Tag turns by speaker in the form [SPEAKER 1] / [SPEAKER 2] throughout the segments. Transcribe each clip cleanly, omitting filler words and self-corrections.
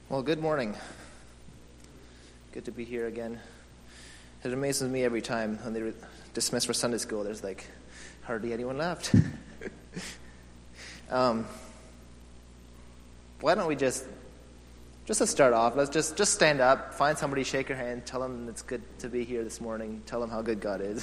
[SPEAKER 1] Well, good morning. Good to be here again. It amazes me every time when they dismiss for Sunday school, there's like hardly anyone left. Why don't we just to start off, let's just stand up, find somebody, shake your hand, tell them it's good to be here this morning, tell them how good God is.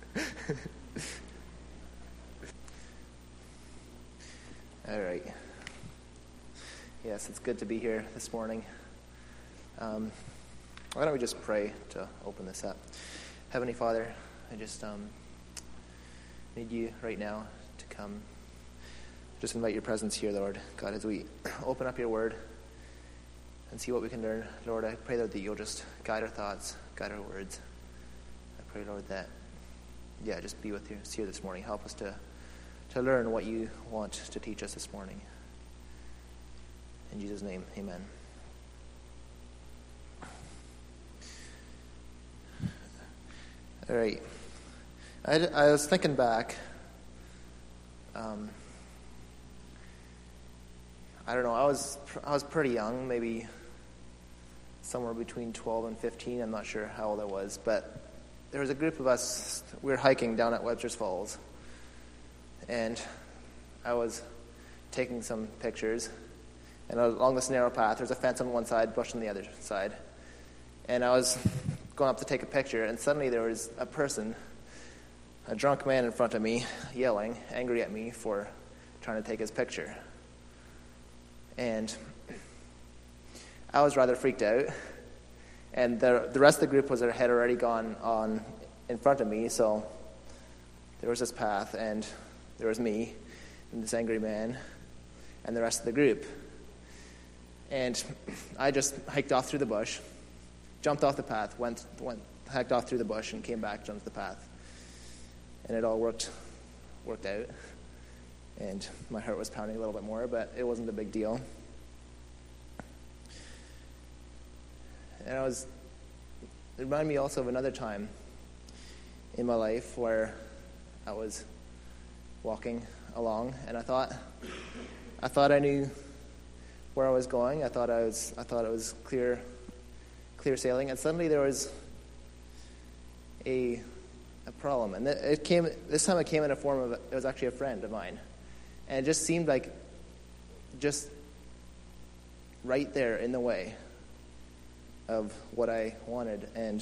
[SPEAKER 1] All right. Yes, it's good to be here this morning. Why don't we just pray to open this up? Heavenly Father, I just need you right now to come. Just invite your presence here, Lord. God, as we open up your word and see what we can learn, Lord, I pray, Lord, that you'll just guide our thoughts, guide our words. I pray, Lord, that, just be with us here this morning. Help us to learn what you want to teach us this morning. In Jesus' name, amen. All right. I was thinking back. I don't know. I was pretty young, maybe somewhere between 12 and 15. I'm not sure how old I was, but there was a group of us. We were hiking down at Webster's Falls, and I was taking some pictures. And along this narrow path, there's a fence on one side, bush on the other side. And I was going up to take a picture, and suddenly there was a person, a drunk man in front of me, yelling, angry at me for trying to take his picture. And I was rather freaked out. And the rest of the group had already gone on in front of me, so there was this path, and there was me, and this angry man, and the rest of the group. And I just hiked off through the bush, jumped off the path, hiked off through the bush, and came back, jumped the path. And it all worked out. And my heart was pounding a little bit more, but it wasn't a big deal. And it reminded me also of another time in my life where I was walking along, and I thought I knew where I was going. I thought it was clear sailing, and suddenly there was a problem. And this time it came in a form of, it was actually a friend of mine. And it just seemed like just right there in the way of what I wanted. And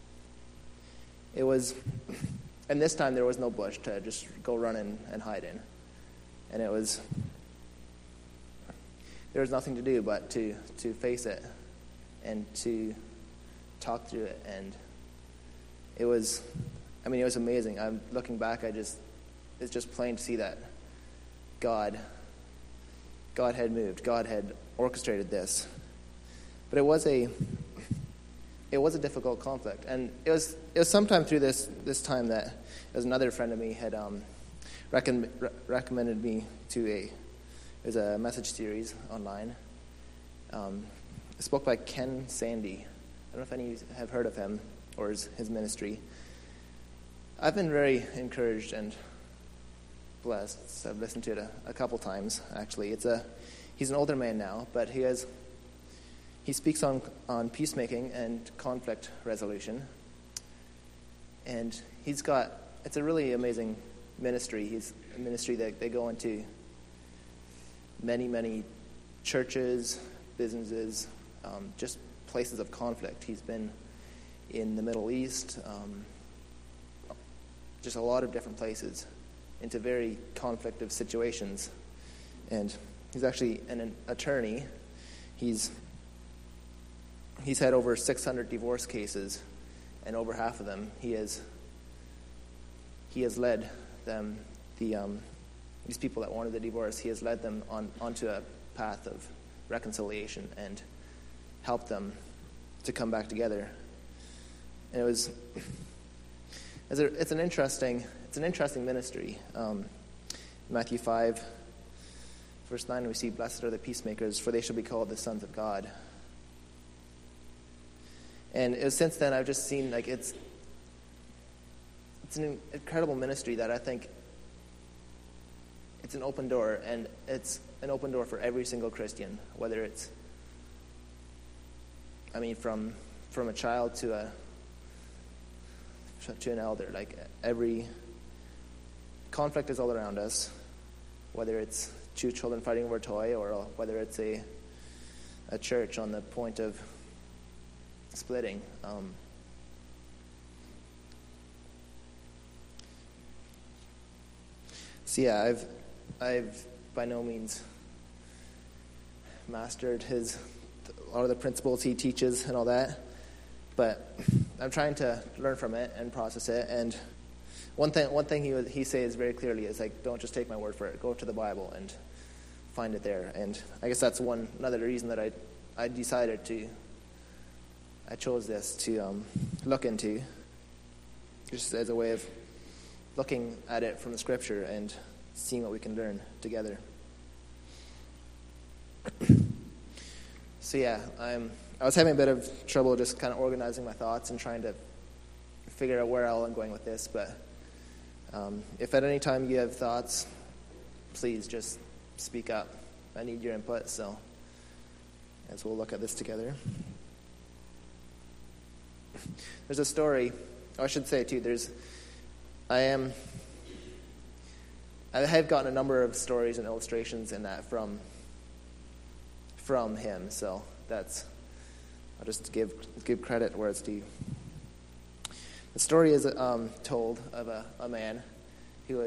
[SPEAKER 1] this time there was no bush to just go run in and hide in. And there was nothing to do but to face it and to talk through it. And it was amazing. I'm looking back, it's just plain to see that God had moved. God had orchestrated this. But it was a difficult conflict. And it was sometime through this time that as another friend of me had recommended me to it was a message series online. It's spoke by Ken Sande. I don't know if any of you have heard of him or his ministry. I've been very encouraged and blessed. So I've listened to it a couple times, actually. He's an older man now, but he speaks on peacemaking and conflict resolution. And it's a really amazing ministry. He's a ministry that they go into many, many churches, businesses, just places of conflict. He's been in the Middle East, just a lot of different places, into very conflictive situations. And he's actually an attorney. He's had over 600 divorce cases, and over half of them he has led them, these people that wanted the divorce, he has led them onto a path of reconciliation and helped them to come back together. And it's an interesting ministry. Matthew 5, verse 9, we see, "Blessed are the peacemakers, for they shall be called the sons of God." And since then, I've just seen it's an incredible ministry that I think it's an open door, and it's an open door for every single Christian, whether it's from a child to an elder, like every conflict is all around us, whether it's two children fighting over a toy or whether it's a church on the point of splitting. So yeah, I've by no means mastered a lot of the principles he teaches and all that, but I'm trying to learn from it and process it. And one thing he says very clearly is like, don't just take my word for it. Go to the Bible and find it there. And I guess that's another reason that I chose this to look into, just as a way of looking at it from the Scripture and seeing what we can learn together. So yeah, I was having a bit of trouble just kind of organizing my thoughts and trying to figure out where I'm going with this. But if at any time you have thoughts, please just speak up. I need your input, so as we'll look at this together. There's a story, I should say too, I have gotten a number of stories and illustrations in that from him, so I'll just give credit where it's due. The story is told of a man who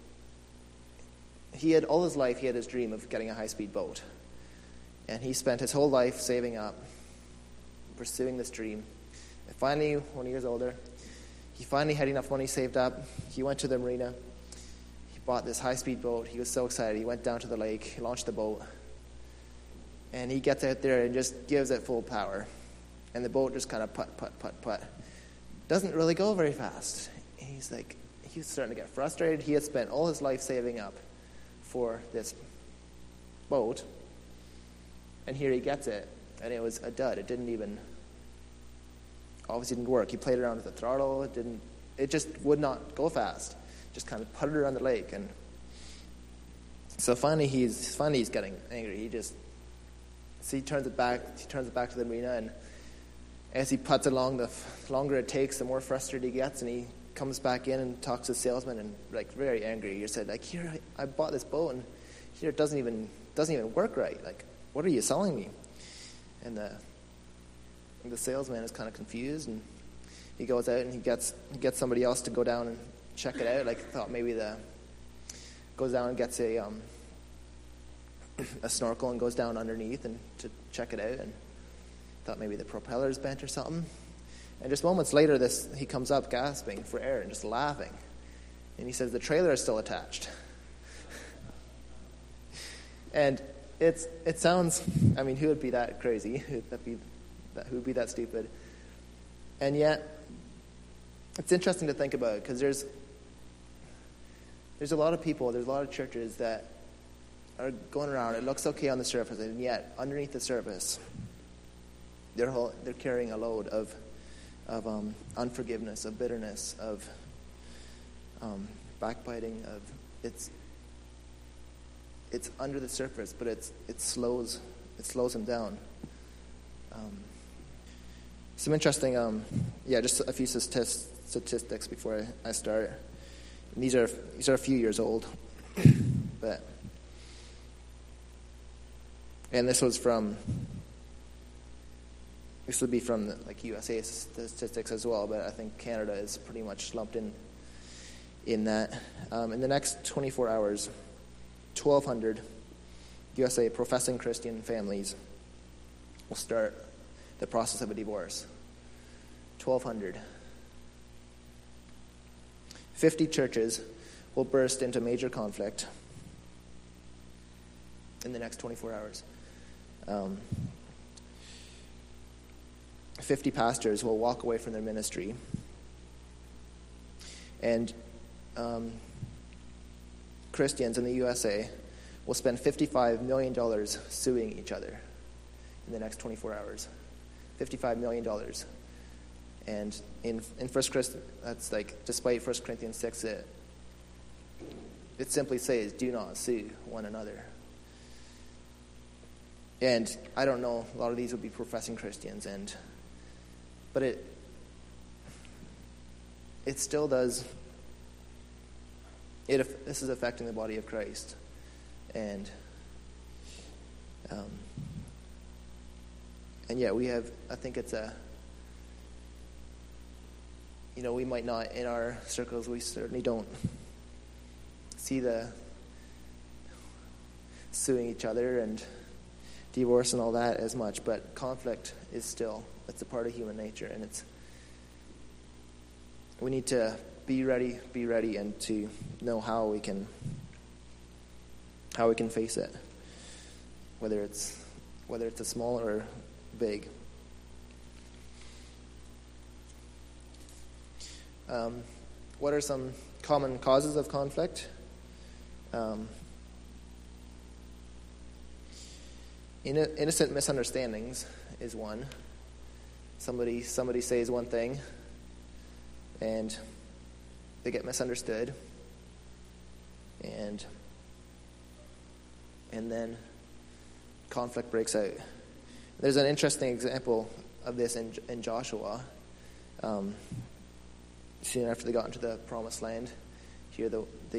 [SPEAKER 1] had all his life, he had his dream of getting a high-speed boat. And he spent his whole life saving up, pursuing this dream. And finally, when he was older, he finally had enough money saved up. He went to the marina. He bought this high-speed boat. He was so excited. He went down to the lake. He launched the boat. And he gets out there and just gives it full power. And the boat just kind of putt. Doesn't really go very fast. He's starting to get frustrated. He had spent all his life saving up for this boat. And here he gets it. And it was a dud. It obviously didn't work. He played around with the throttle. It just would not go fast. Just kind of putted around the lake. And so finally he's getting angry. He turns it back to the marina, and as he puts along, the longer it takes, the more frustrated he gets, and he comes back in and talks to the salesman and like very angry. He said, like, here, I bought this boat, and here it doesn't even work right. Like, what are you selling me? And the salesman is kind of confused, and he goes out and he gets somebody else to go down and check it out. Like, thought maybe goes down and gets a snorkel and goes down underneath and to check it out, and thought maybe the propeller's bent or something. And just moments later, he comes up gasping for air and just laughing. And he says, the trailer is still attached. And it sounds, who would be that crazy? Who would be that stupid? And yet, it's interesting to think about, because there's a lot of people, there's a lot of churches that are going around. It looks okay on the surface, and yet underneath the surface, they're carrying a load of unforgiveness, of bitterness, of backbiting. It's under the surface, but it slows them down. Some interesting, just a few statistics before I start. And these are a few years old, but. And this would be from the, USA statistics as well, but I think Canada is pretty much lumped in that. In the next 24 hours, 1,200 USA professing Christian families will start the process of a divorce. 1,200. 50 churches will burst into major conflict in the next 24 hours. 50 pastors will walk away from their ministry, and Christians in the USA will spend $55 million suing each other in the next 24 hours. $55 million. And in 1 Corinthians, that's despite 1 Corinthians 6, it simply says, do not sue one another. And I don't know, a lot of these would be professing Christians, but it still does, this is affecting the body of Christ. And yet we have, I think it's we might not, in our circles, we certainly don't see the suing each other and divorce and all that as much, but conflict is still, it's a part of human nature, and we need to be ready, and to know how we can face it, whether it's a small or big. What are some common causes of conflict? Innocent misunderstandings is one. Somebody says one thing, and they get misunderstood, and then conflict breaks out. There's an interesting example of this in Joshua. Soon after they got into the Promised Land, here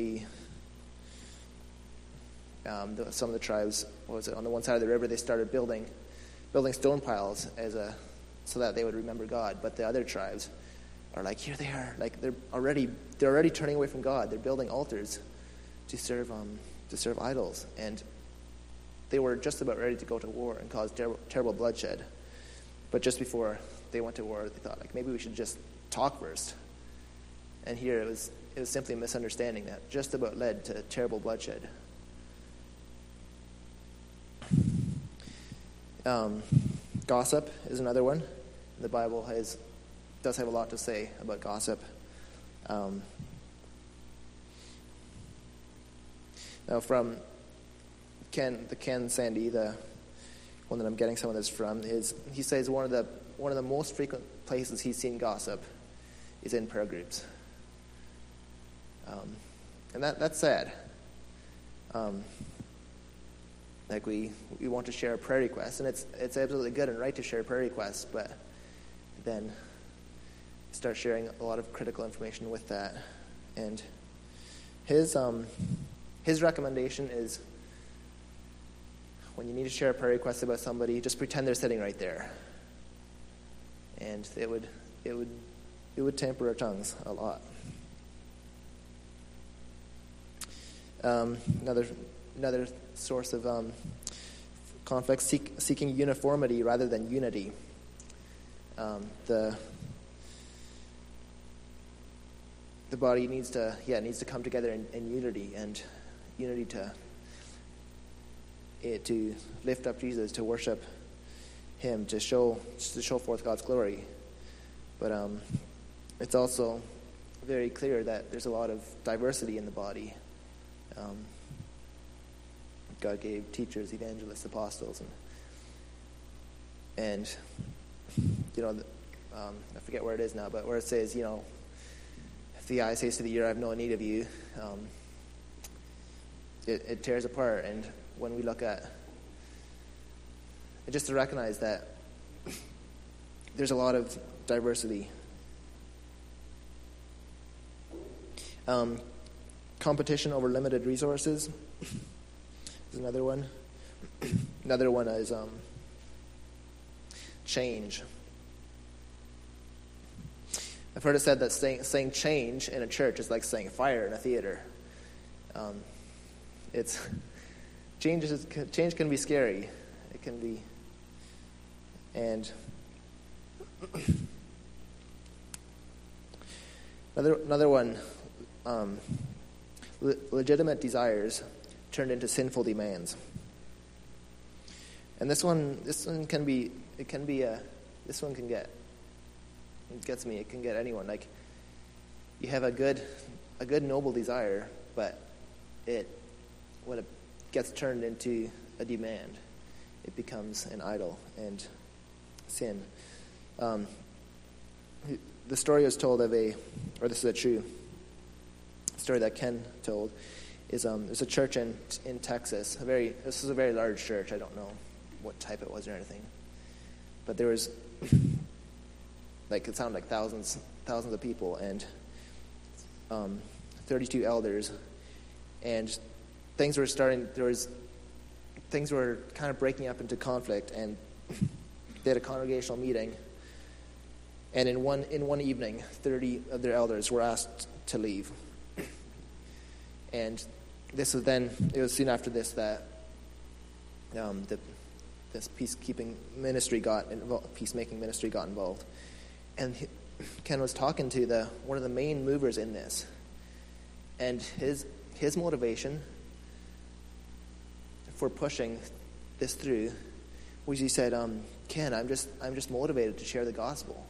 [SPEAKER 1] some of the tribes, on the one side of the river, they started building stone piles so that they would remember God. But the other tribes are like, here they are, like they're already turning away from God. They're building altars to serve idols, and they were just about ready to go to war and cause terrible bloodshed. But just before they went to war, they thought, like, maybe we should just talk first. And here it was simply a misunderstanding that just about led to terrible bloodshed. Gossip is another one. The Bible does have a lot to say about gossip. Now, from Ken Sande, the one that I'm getting some of this from, he says one of the most frequent places he's seen gossip is in prayer groups. And that's sad. Like we want to share prayer requests, and it's absolutely good and right to share prayer requests, but then start sharing a lot of critical information with that. And his recommendation is, when you need to share a prayer request about somebody, just pretend they're sitting right there, and it would temper our tongues a lot. Another source of conflict, seeking uniformity rather than unity. The body needs to come together in unity, and unity to lift up Jesus, to worship Him, to show forth God's glory. But it's also very clear that there's a lot of diversity in the body. God gave teachers, evangelists, apostles, and I forget where it is now, but where it says, if the eye says to the ear, I have no need of you, it tears apart. And when we look at it, just to recognize that there's a lot of diversity. Competition over limited resources is another one. Another one is change. I've heard it said that saying change in a church is like saying fire in a theater. Change can be scary. It can be, and another one. Legitimate desires turned into sinful demands. And this one can get anyone. Like, you have a good noble desire, but when it gets turned into a demand, it becomes an idol and sin. The story is told this is a true story that Ken told, is there's a church in Texas. This is a very large church. I don't know what type it was or anything. But there was, it sounded like thousands of people, and 32 elders, and things were kind of breaking up into conflict, and they had a congregational meeting, and in one evening, 30 of their elders were asked to leave. And it was soon after this that this peacemaking ministry got involved. And Ken was talking to one of the main movers in this, and his motivation for pushing this through was, he said, Ken, I'm just motivated to share the gospel.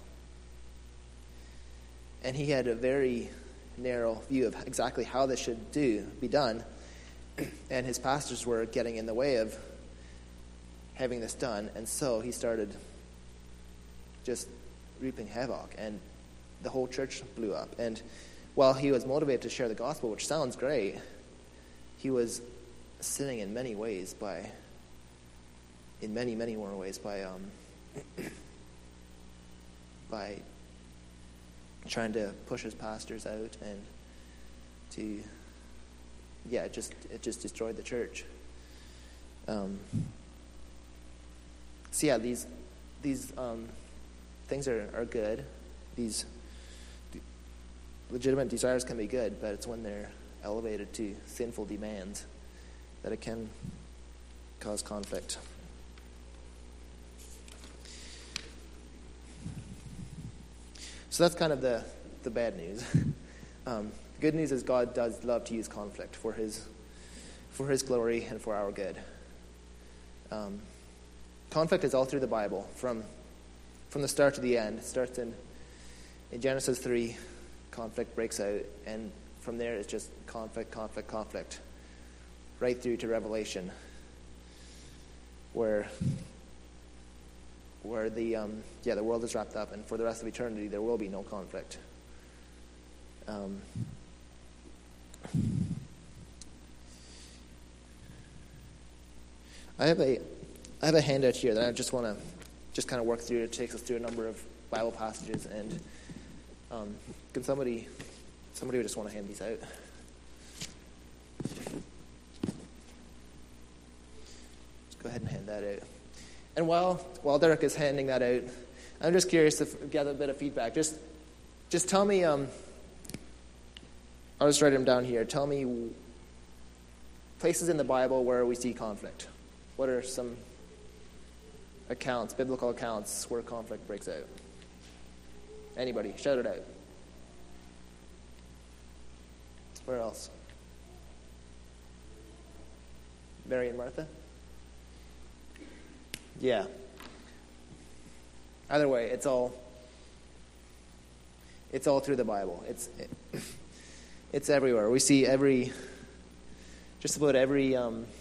[SPEAKER 1] And he had a very narrow view of exactly how this should be done, and his pastors were getting in the way of having this done, and so he started just reaping havoc, and the whole church blew up. And while he was motivated to share the gospel, which sounds great, he was sinning in many more ways by trying to push his pastors out, and it just destroyed the church. These things are good. These legitimate desires can be good, but it's when they're elevated to sinful demands that it can cause conflict. So that's kind of the bad news. The good news is God does love to use conflict for His glory and for our good. Conflict is all through the Bible, from the start to the end. It starts in Genesis 3, conflict breaks out, and from there it's just conflict, right through to Revelation, where the world is wrapped up, and for the rest of eternity there will be no conflict. I have a handout here that I just want to kind of work through. It takes us through a number of Bible passages, and can somebody would just want to hand these out? Just go ahead and hand that out. And while Derek is handing that out, I'm just curious to get a bit of feedback. Just tell me. I'll just write them down here. Tell me places in the Bible where we see conflict. What are some biblical accounts where conflict breaks out? Anybody, shout it out. Where else? Mary and Martha? Yeah. Either way, it's all through the Bible. It's everywhere. We see just about every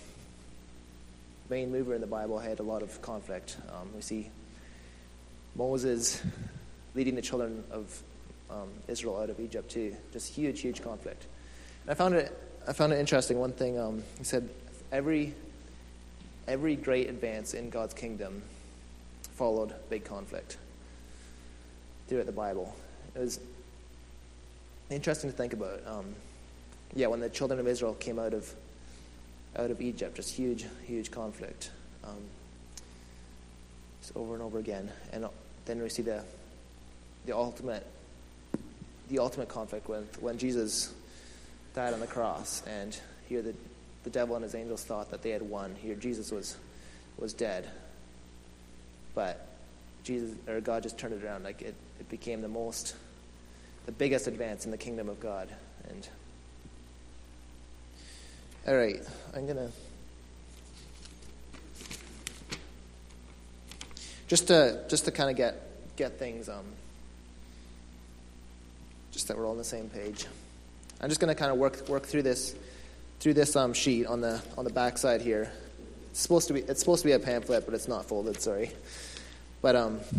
[SPEAKER 1] main mover in the Bible had a lot of conflict. We see Moses leading the children of Israel out of Egypt too. Just huge conflict. And I found it interesting. One thing he said: every great advance in God's kingdom followed big conflict throughout the Bible. It was interesting to think about. When the children of Israel came out of Egypt, just huge conflict, just over and over again. And then we see the ultimate conflict when Jesus died on the cross, and here the devil and his angels thought that they had won. Here Jesus was dead, but God just turned it around. Like it became the biggest advance in the kingdom of God. And all right, I'm gonna just to kind of get things just that we're all on the same page. I'm just gonna kind of work through this sheet on the back side here. It's supposed to be a pamphlet, but it's not folded. Sorry, but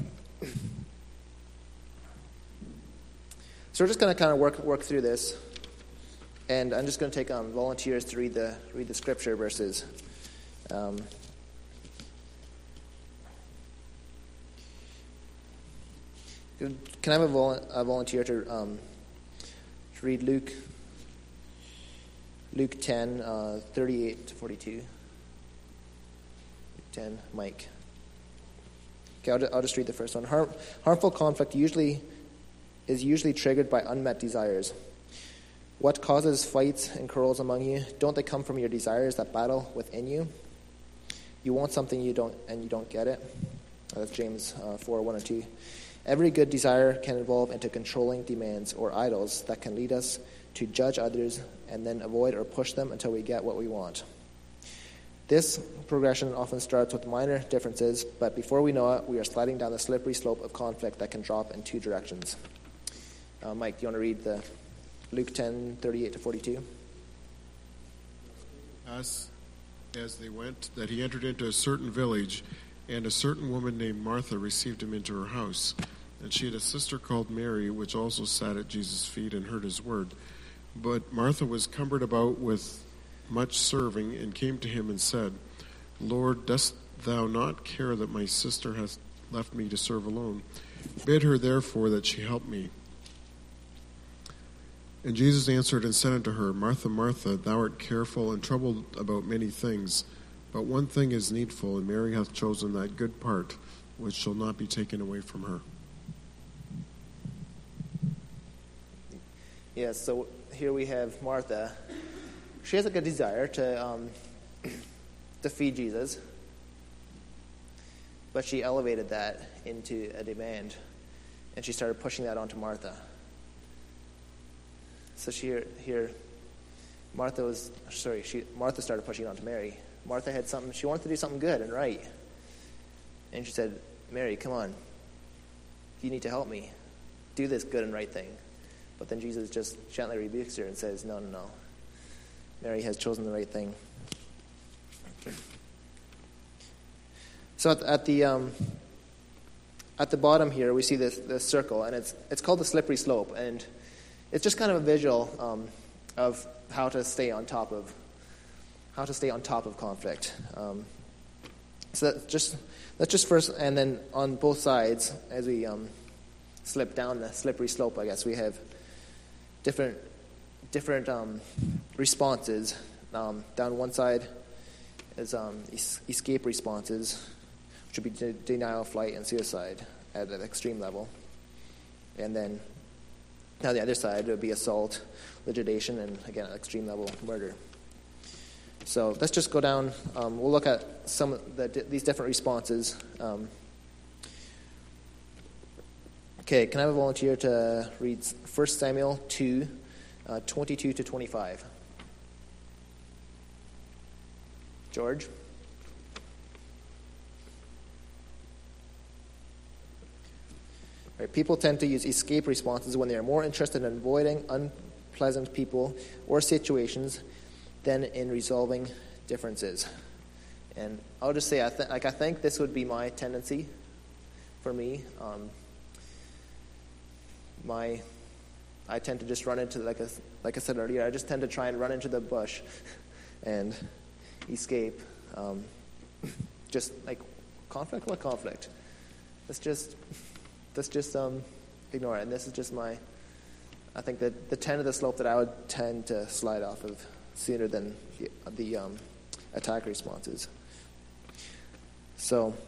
[SPEAKER 1] so we're just gonna kind of work through this. And I'm just going to take volunteers to read the scripture verses. Can I have a volunteer to read Luke 10, 38 to 42? Luke 10, Mike. Okay, I'll just read the first one. Harmful conflict is usually triggered by unmet desires. What causes fights and quarrels among you? Don't they come from your desires that battle within you? You want something you don't get it. That's James 4, 1 and 2. Every good desire can evolve into controlling demands or idols that can lead us to judge others and then avoid or push them until we get what we want. This progression often starts with minor differences, but before we know it, we are sliding down the slippery slope of conflict that can drop in two directions. Mike, do you want to read the Luke 10, 38 to 42?
[SPEAKER 2] As they went, that he entered into a certain village, and a certain woman named Martha received him into her house. And she had a sister called Mary, which also sat at Jesus' feet and heard his word. But Martha was cumbered about with much serving, and came to him and said, Lord, dost thou not care that my sister hath left me to serve alone? Bid her therefore that she help me. And Jesus answered and said unto her, Martha, Martha, thou art careful and troubled about many things, but one thing is needful, and Mary hath chosen that good part, which shall not be taken away from her.
[SPEAKER 1] Yes, so here we have Martha. She has a good desire to feed Jesus, but she elevated that into a demand, and she started pushing that onto Martha. So Martha started pushing it onto Mary. Martha had something, she wanted to do something good and right. And she said, Mary, come on. You need to help me. Do this good and right thing. But then Jesus just gently rebukes her and says, no. Mary has chosen the right thing. So at the bottom here, we see this circle, and it's called the slippery slope. And it's just kind of a visual of how to stay on top of conflict. So that's just first, and then on both sides, as we slip down the slippery slope, I guess we have different responses. Down one side is escape responses, which would be denial, flight, and suicide at an extreme level, and then now the other side would be assault, liquidation, and again at extreme level, murder. So let's just go down. We'll look at some of these different responses. Okay, can I have a volunteer to read 1 Samuel 2, 22 to 25? George? Right, people tend to use escape responses when they are more interested in avoiding unpleasant people or situations than in resolving differences. And I'll just say, I think this would be my tendency for me. I tend to just run into, like I said earlier, I just tend to try and run into the bush and escape. Just like conflict? What conflict? Let's just ignore it. And this is just I think that the 10 of the slope that I would tend to slide off of sooner than the attack responses. So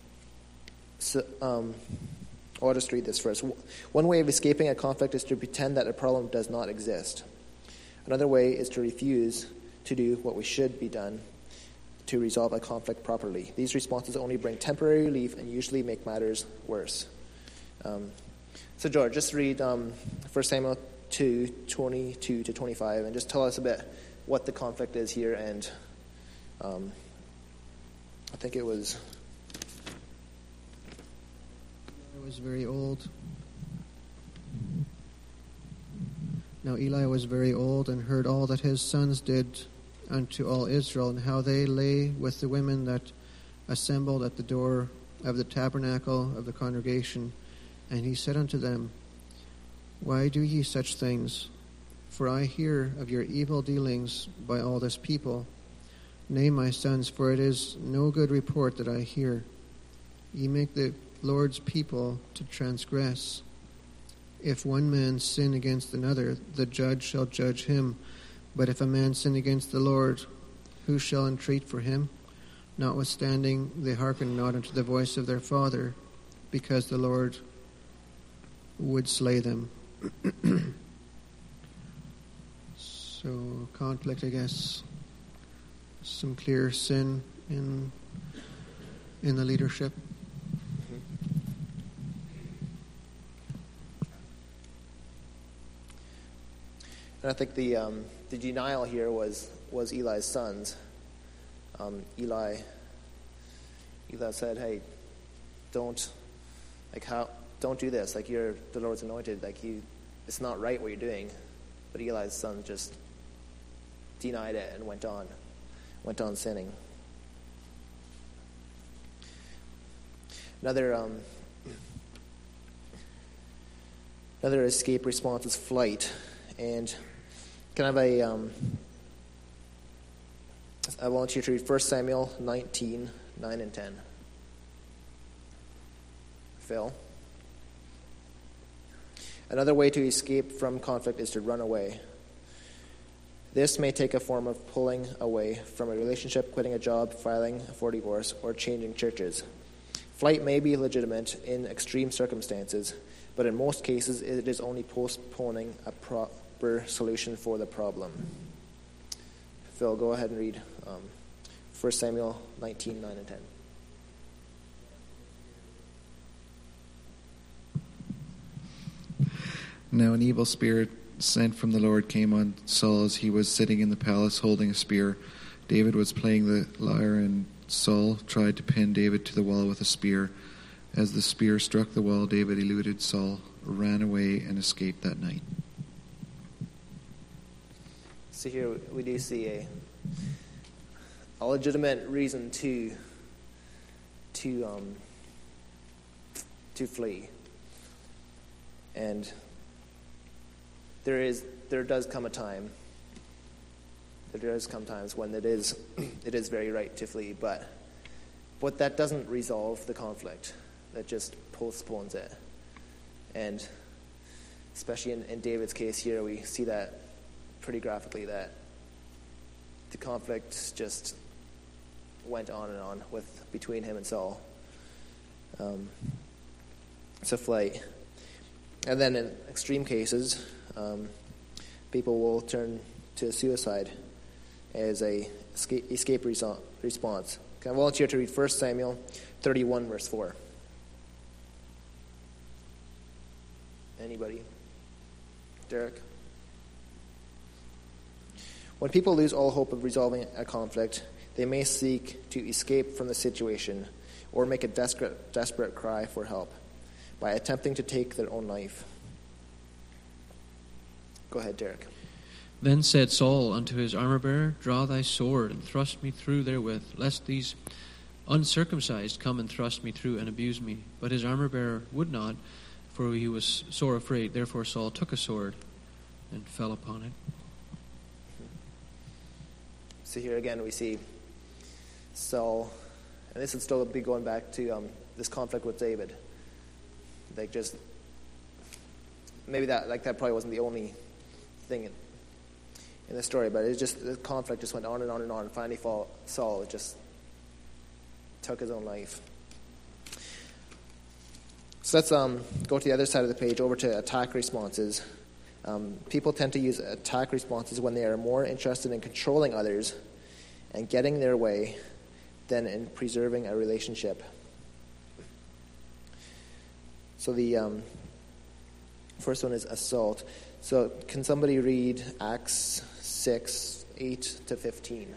[SPEAKER 1] I'll just read this first. One way of escaping a conflict is to pretend that a problem does not exist. Another way is to refuse to do what we should be done to resolve a conflict properly. These responses only bring temporary relief and usually make matters worse. So George, just read 1 Samuel 2, 22 to 25, and just tell us a bit what the conflict is here. And I think it was...
[SPEAKER 3] Eli was very old. Now Eli was very old and heard all that his sons did unto all Israel, and how they lay with the women that assembled at the door of the tabernacle of the congregation. And he said unto them, Why do ye such things? For I hear of your evil dealings by all this people. Nay, my sons, for it is no good report that I hear. Ye make the Lord's people to transgress. If one man sin against another, the judge shall judge him. But if a man sin against the Lord, who shall entreat for him? Notwithstanding, they hearken not unto the voice of their father, because the Lord would slay them. So, conflict, I guess. Some clear sin in the leadership.
[SPEAKER 1] And I think the denial here was Eli's sons. Eli said, "Hey, don't do this. Like, you're the Lord's anointed. Like, it's not right what you're doing." But Eli's son just denied it and went on sinning. Another escape response is flight, and can I have I want you to read 1 Samuel 19, 9 and 10. Phil. Another way to escape from conflict is to run away. This may take a form of pulling away from a relationship, quitting a job, filing for divorce, or changing churches. Flight may be legitimate in extreme circumstances, but in most cases it is only postponing a proper solution for the problem. Phil, go ahead and read 1 Samuel 19, 9 and 10.
[SPEAKER 4] Now an evil spirit sent from the Lord came on Saul as he was sitting in the palace holding a spear. David was playing the lyre, and Saul tried to pin David to the wall with a spear. As the spear struck the wall, David eluded Saul, ran away, and escaped that night.
[SPEAKER 1] So here we do see a legitimate reason to flee, and there does come times when it is very right to flee, but that doesn't resolve the conflict. That just postpones it. And especially in David's case here, we see that pretty graphically, that the conflict just went on and on between him and Saul. It's a flight. And then in extreme cases, people will turn to suicide as a escape response. Can I volunteer to read 1 Samuel 31, verse 4? Anybody? Derek? When people lose all hope of resolving a conflict, they may seek to escape from the situation or make a desperate cry for help by attempting to take their own life. Go ahead, Derek.
[SPEAKER 5] Then said Saul unto his armor-bearer, Draw thy sword, and thrust me through therewith, lest these uncircumcised come and thrust me through and abuse me. But his armor-bearer would not, for he was sore afraid. Therefore Saul took a sword and fell upon it.
[SPEAKER 1] So here again we see Saul, and this would still be going back to this conflict with David. Like, just maybe that probably wasn't the only thing in the story, but it's just the conflict just went on and on and on, and finally Saul just took his own life. So let's go to the other side of the page, over to attack responses. People tend to use attack responses when they are more interested in controlling others and getting their way than in preserving a relationship. So the first one is assault. So can somebody read Acts 6, 8 to 15?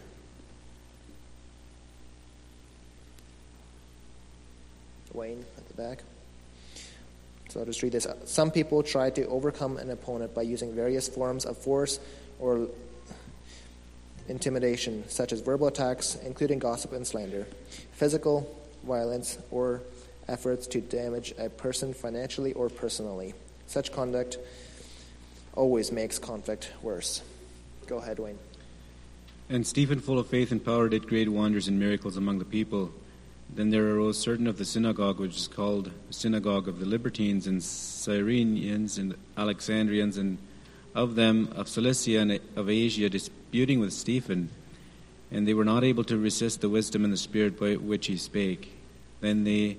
[SPEAKER 1] Wayne at the back. So I'll just read this. Some people try to overcome an opponent by using various forms of force or intimidation, such as verbal attacks, including gossip and slander, physical violence, or efforts to damage a person financially or personally. Such conduct always makes conflict worse. Go ahead, Wayne.
[SPEAKER 6] And Stephen, full of faith and power, did great wonders and miracles among the people. Then there arose certain of the synagogue, which is called the synagogue of the Libertines, and Cyrenians, and Alexandrians, and of them of Cilicia and of Asia, disputing with Stephen. And they were not able to resist the wisdom and the spirit by which he spake. Then they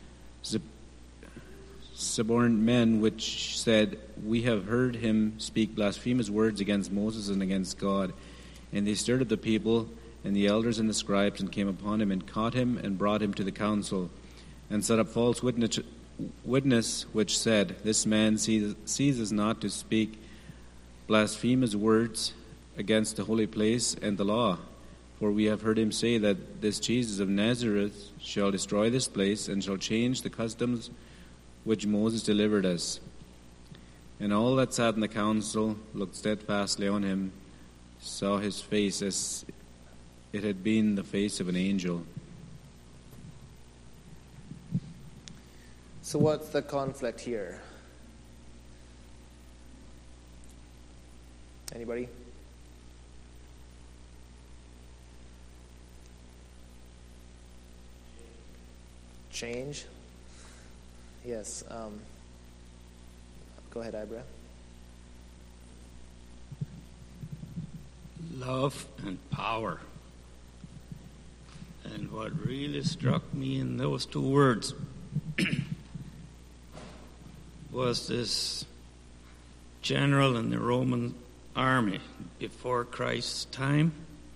[SPEAKER 6] suborned men, which said, We have heard him speak blasphemous words against Moses and against God. And they stirred up the people and the elders and the scribes, and came upon him, and caught him, and brought him to the council, and set up false witness, which said, This man ceases not to speak blasphemous words against the holy place and the law. For we have heard him say that this Jesus of Nazareth shall destroy this place, and shall change the customs which Moses delivered us. And all that sat in the council looked steadfastly on him, saw his face as it had been the face of an angel.
[SPEAKER 1] So what's the conflict here? Anybody? Change? Yes. Go ahead, Ibra.
[SPEAKER 7] Love and power. And what really struck me in those two words was this general in the Roman army before Christ's time.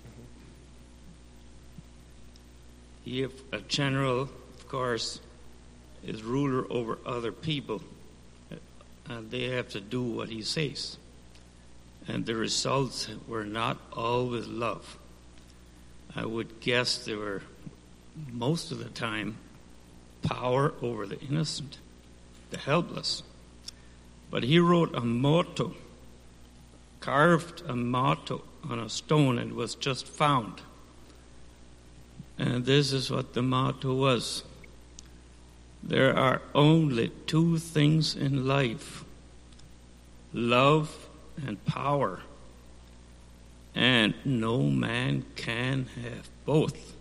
[SPEAKER 7] If a general, of course, is ruler over other people, and they have to do what he says. And the results were not always love. I would guess they were, most of the time, power over the innocent, the helpless. But he wrote a motto, carved a motto on a stone, and it was just found. And this is what the motto was. There are only two things in life, love and power, and no man can have both.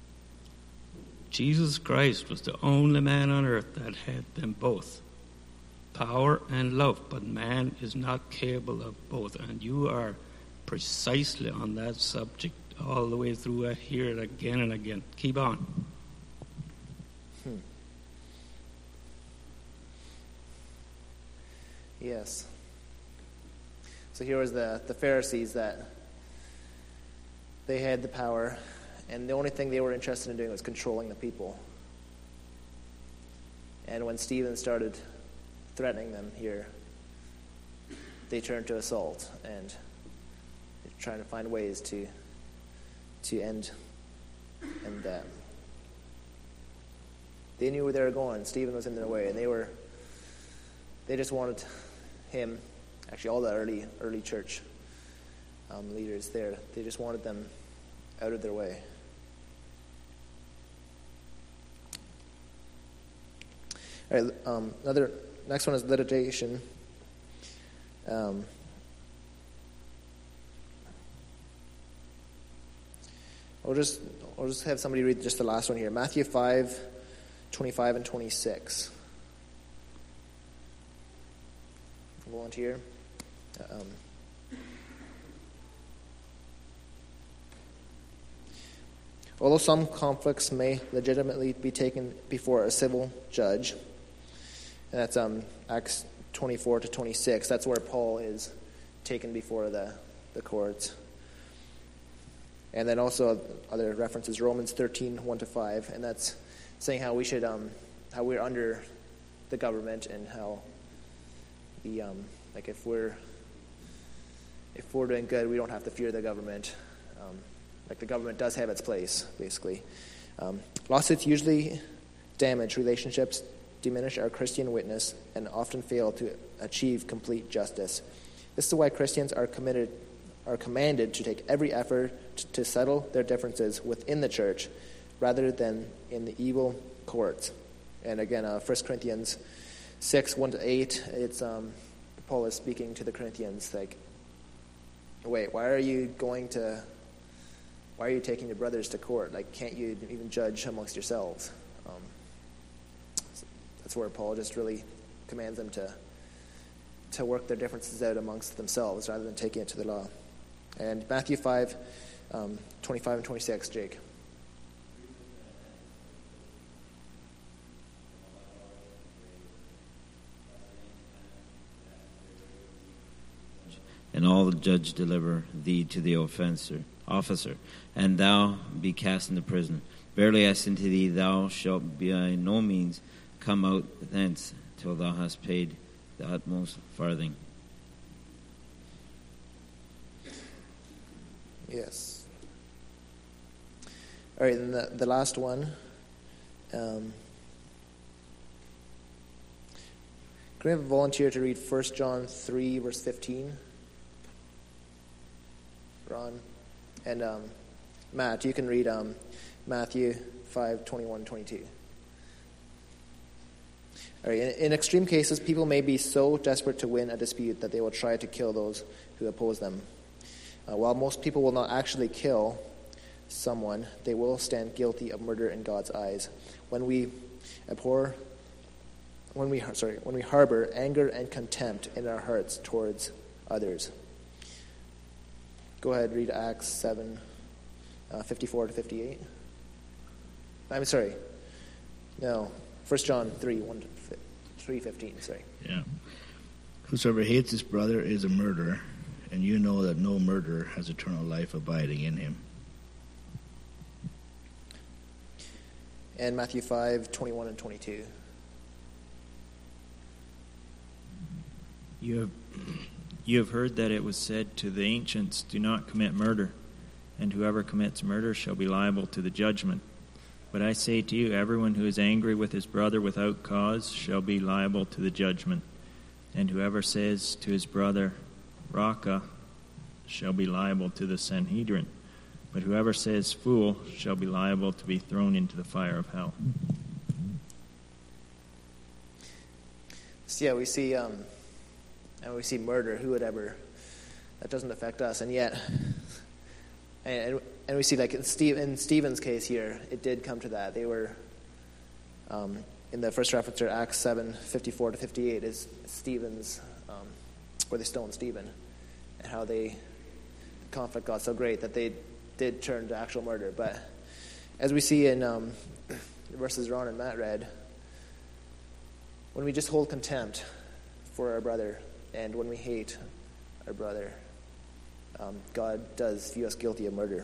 [SPEAKER 7] Jesus Christ was the only man on earth that had them both, power and love, but man is not capable of both. And you are precisely on that subject all the way through. I hear it again and again. Keep on.
[SPEAKER 1] Yes. So here was the Pharisees, that they had the power, and the only thing they were interested in doing was controlling the people. And when Stephen started threatening them here, they turned to assault and trying to find ways to end that. They knew where they were going. Stephen was in their way, and they just wanted him, actually all the early church leaders there, they just wanted them out of their way. All right, next one is litigation. I'll just have somebody read just the last one here. Matthew 5:25 and 26. Volunteer. Although some conflicts may legitimately be taken before a civil judge, and that's Acts 24 to 26. That's where Paul is taken before the courts. And then also other references, Romans 13, 1 to 5, and that's saying how we should, how we're under the government, and how the like if we're doing good, we don't have to fear the government. Like the government does have its place, basically. Lawsuits usually damage relationships, diminish our Christian witness, and often fail to achieve complete justice. This is why Christians are commanded to take every effort to settle their differences within the church, rather than in the evil courts. And again, 1 Corinthians 6, 1 to 8, it's Paul is speaking to the Corinthians, like, wait, why are you going to why are you taking your brothers to court? Like, can't you even judge amongst yourselves? That's where Paul just really commands them to work their differences out amongst themselves rather than taking it to the law. And Matthew 5, 25 and 26, Jake.
[SPEAKER 8] And all the judge deliver thee to the officer, and thou be cast into prison. Verily I say unto thee, thou shalt by no means come out thence till thou hast paid the utmost farthing.
[SPEAKER 1] Yes. All right, and the last one. Can we have a volunteer to read 1 John 3, verse 15? Ron. And Matt, you can read Matthew 5, 21, 22. All right, in extreme cases, people may be so desperate to win a dispute that they will try to kill those who oppose them. While most people will not actually kill someone, they will stand guilty of murder in God's eyes. When we harbor anger and contempt in our hearts towards others. Go ahead, read Acts 7, 54 to 58. I'm sorry. No, 1 John 3, 1 to 3:15, sorry.
[SPEAKER 9] Yeah. Whosoever hates his brother is a murderer, and you know that no murderer has eternal life abiding in him.
[SPEAKER 1] And Matthew 5, 21 and 22.
[SPEAKER 10] You have heard that it was said to the ancients, do not commit murder, and whoever commits murder shall be liable to the judgment. But I say to you, everyone who is angry with his brother without cause shall be liable to the judgment. And whoever says to his brother, Raka, shall be liable to the Sanhedrin. But whoever says fool shall be liable to be thrown into the fire of hell.
[SPEAKER 1] So yeah, we see murder. Who would ever? That doesn't affect us, and yet, and we see like in Stephen's case here, it did come to that. They were in the first reference to Acts 7, 54 to 58 is Stephen's, where they stoned Stephen, and how the conflict got so great that they did turn to actual murder. But as we see in the verses Ron and Matt read, when we just hold contempt for our brother and when we hate our brother, God does view us guilty of murder.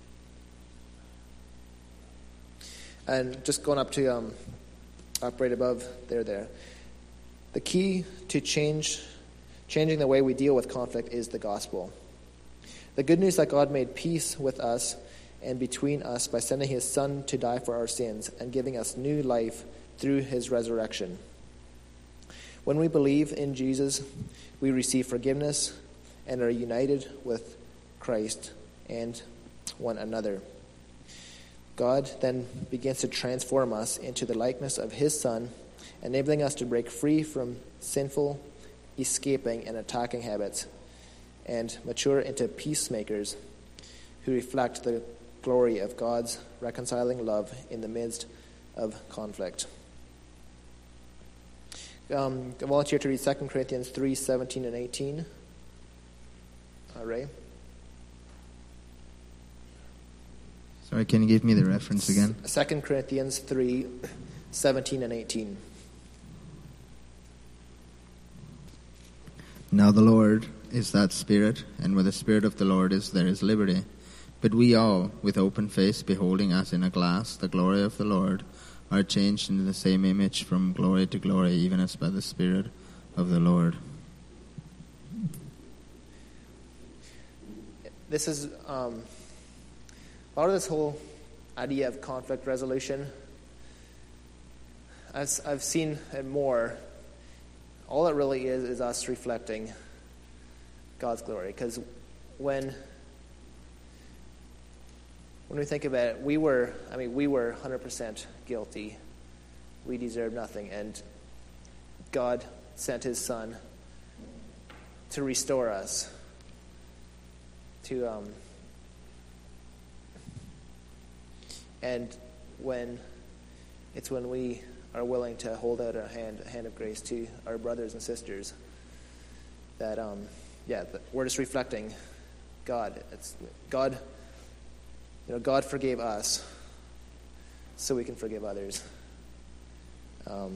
[SPEAKER 1] And just going up to up right above there. The key to changing the way we deal with conflict is the gospel. The good news that God made peace with us and between us by sending his Son to die for our sins and giving us new life through his resurrection. When we believe in Jesus, we receive forgiveness and are united with Christ and one another. God then begins to transform us into the likeness of his Son, enabling us to break free from sinful, escaping, and attacking habits, and mature into peacemakers who reflect the glory of God's reconciling love in the midst of conflict. A volunteer to read 2 Corinthians 3, 17 and 18. Ray?
[SPEAKER 11] Sorry, can you give me the reference again?
[SPEAKER 1] 2 Corinthians 3, 17 and 18.
[SPEAKER 11] Now the Lord is that Spirit, and where the Spirit of the Lord is, there is liberty. But we all, with open face, beholding as in a glass the glory of the Lord, are changed into the same image from glory to glory, even as by the Spirit of the Lord.
[SPEAKER 1] This is a lot of this whole idea of conflict resolution. As I've seen it more, all it really is us reflecting God's glory. Because when we think about it, we were 100% guilty. We deserved nothing, and God sent his Son to restore us, to And when we are willing to hold out a hand of grace to our brothers and sisters, that we're just reflecting God. It's God. God forgave us, so we can forgive others. So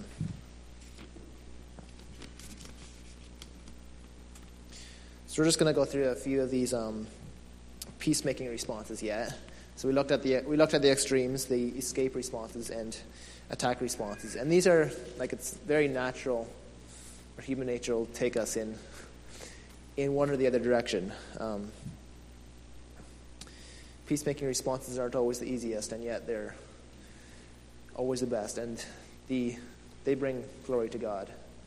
[SPEAKER 1] we're just going to go through a few of these peacemaking responses yet. So we looked at the extremes, the escape responses and attack responses, and these are it's very natural, or human nature will take us in one or the other direction. Peacemaking responses aren't always the easiest, and yet they're always the best, and they bring glory to God.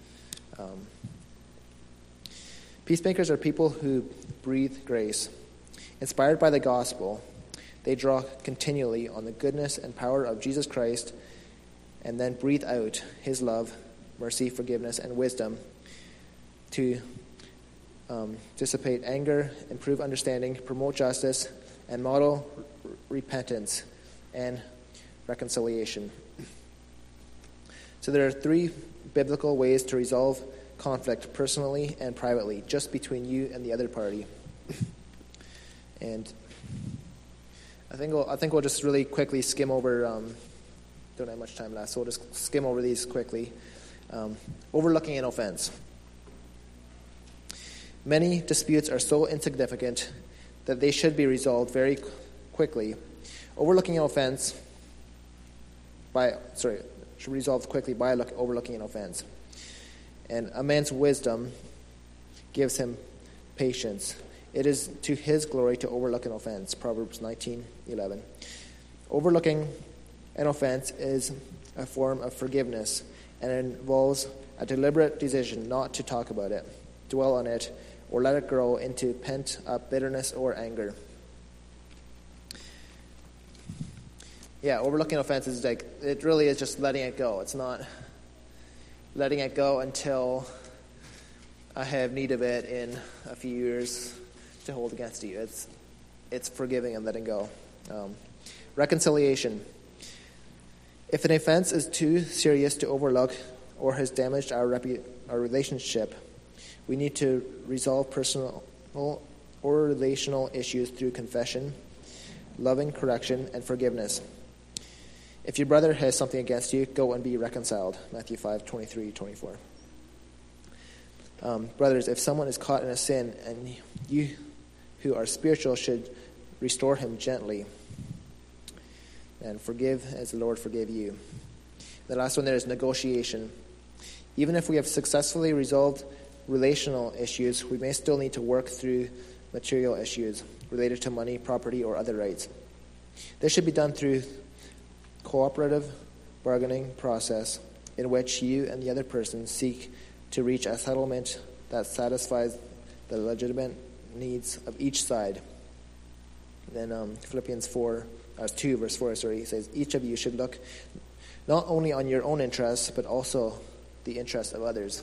[SPEAKER 1] Peacemakers are people who breathe grace. Inspired by the gospel, they draw continually on the goodness and power of Jesus Christ and then breathe out his love, mercy, forgiveness, and wisdom to dissipate anger, improve understanding, promote justice, and model repentance and reconciliation. So there are 3 biblical ways to resolve conflict personally and privately, just between you and the other party. And I think we'll just really quickly skim over. Don't have much time left, so we'll just skim over these quickly. Overlooking an offense. Many disputes are so insignificant that they should be resolved very quickly. Overlooking an offense should be resolved quickly by overlooking an offense. And a man's wisdom gives him patience. It is to his glory to overlook an offense. Proverbs 19:11. Overlooking an offense is a form of forgiveness and involves a deliberate decision not to talk about it, dwell on it, or let it grow into pent-up bitterness or anger. Yeah, overlooking offense is it really is just letting it go. It's not letting it go until I have need of it in a few years to hold against you. It's forgiving and letting go. Reconciliation. If an offense is too serious to overlook or has damaged our relationship, we need to resolve personal or relational issues through confession, loving correction, and forgiveness. If your brother has something against you, go and be reconciled. Matthew 5:23-24. Brothers, if someone is caught in a sin, and you who are spiritual should restore him gently, and forgive as the Lord forgave you. The last one there is negotiation. Even if we have successfully resolved relational issues, we may still need to work through material issues related to money, property, or other rights. This should be done through cooperative bargaining process in which you and the other person seek to reach a settlement that satisfies the legitimate needs of each side. Then Philippians 2 verse 4 says, each of you should look not only on your own interests, but also the interests of others.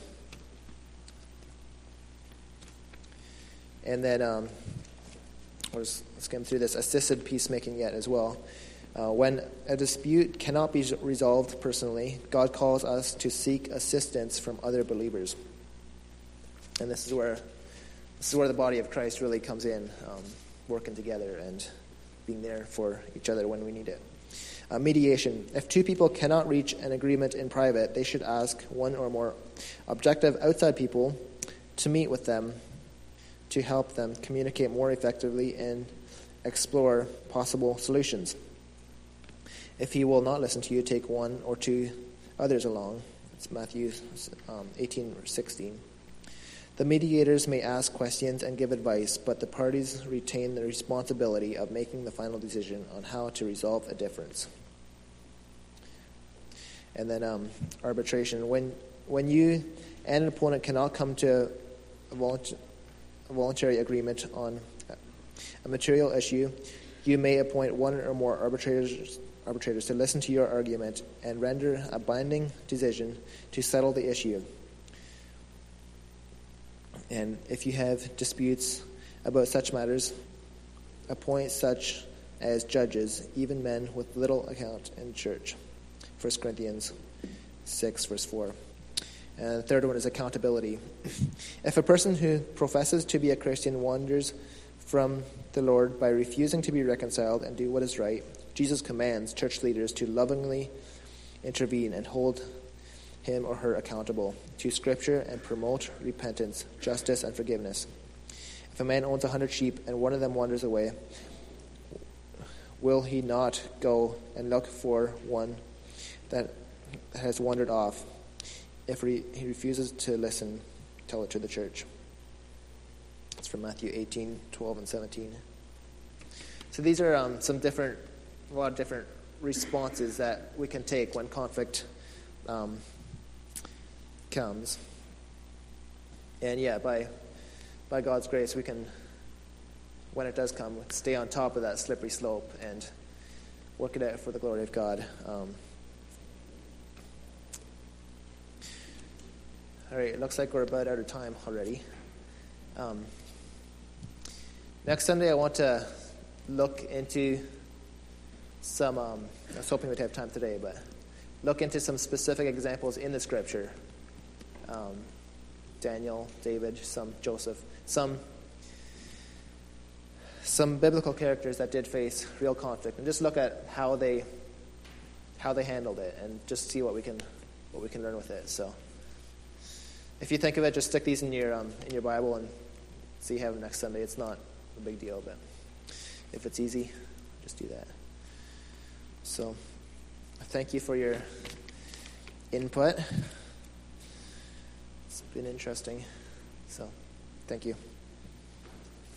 [SPEAKER 1] And then let's skim through this assisted peacemaking yet as well. When a dispute cannot be resolved personally, God calls us to seek assistance from other believers. And this is where the body of Christ really comes in, working together and being there for each other when we need it. Mediation. If 2 people cannot reach an agreement in private, they should ask 1 or more objective outside people to meet with them to help them communicate more effectively and explore possible solutions. If he will not listen to you, take 1 or 2 others along. It's Matthew 18:16. The mediators may ask questions and give advice, but the parties retain the responsibility of making the final decision on how to resolve a difference. And then arbitration. When you and an opponent cannot come to a voluntary agreement on a material issue, you may appoint 1 or more arbitrators to listen to your argument and render a binding decision to settle the issue. And if you have disputes about such matters, appoint such as judges, even men with little account in church. 1 Corinthians 6, verse 4. And the third one is accountability. If a person who professes to be a Christian wanders from the Lord by refusing to be reconciled and do what is right, Jesus commands church leaders to lovingly intervene and hold him or her accountable to Scripture and promote repentance, justice, and forgiveness. If a man owns 100 sheep and one of them wanders away, will he not go and look for one that has wandered off? If he refuses to listen, tell it to the church. It's from Matthew 18, 12, and 17. So these are a lot of different responses that we can take when conflict comes. And yeah, by God's grace, we can, when it does come, stay on top of that slippery slope and work it out for the glory of God. All right, it looks like we're about out of time already. Next Sunday, I want to look into some, I was hoping we'd have time today, but look into some specific examples in the Scripture. Daniel, David, some Joseph, some biblical characters that did face real conflict, and just look at how they handled it, and just see what we can learn with it. So, if you think of it, just stick these in your Bible and see you have them next Sunday. It's not a big deal, but if it's easy, just do that. So, thank you for your input. It's been interesting. So, thank you.